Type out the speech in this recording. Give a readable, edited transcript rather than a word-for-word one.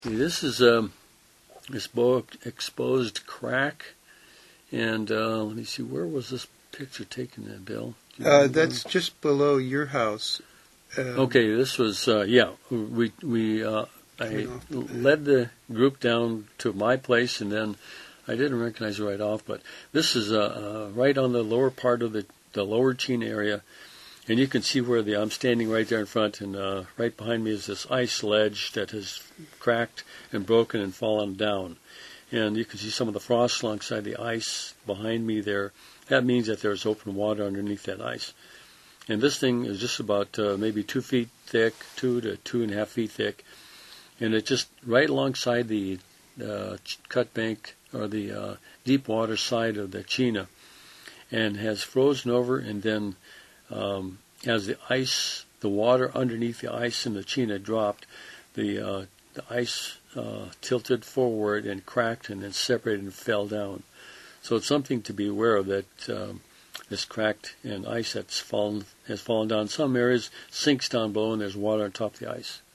This is this bow exposed crack, and let me see, where was this picture taken, Bill? That's just below your house. Okay, this was I led the group down to my place, and then I didn't recognize it right off, but this is right on the lower part of the lower Chena area. And you can see where I'm standing right there in front, and right behind me is this ice ledge that has cracked and broken and fallen down. And you can see some of the frost alongside the ice behind me there. That means that there's open water underneath that ice. And this thing is just about maybe 2 feet thick, 2 to 2.5 feet thick. And it's just right alongside the cut bank, or the deep water side of the Chena, and has frozen over, and then as the water underneath the ice in the Chena dropped, the ice tilted forward and cracked and then separated and fell down. So it's something to be aware of, that this cracked and ice has fallen down. Some areas sinks down below and there's water on top of the ice.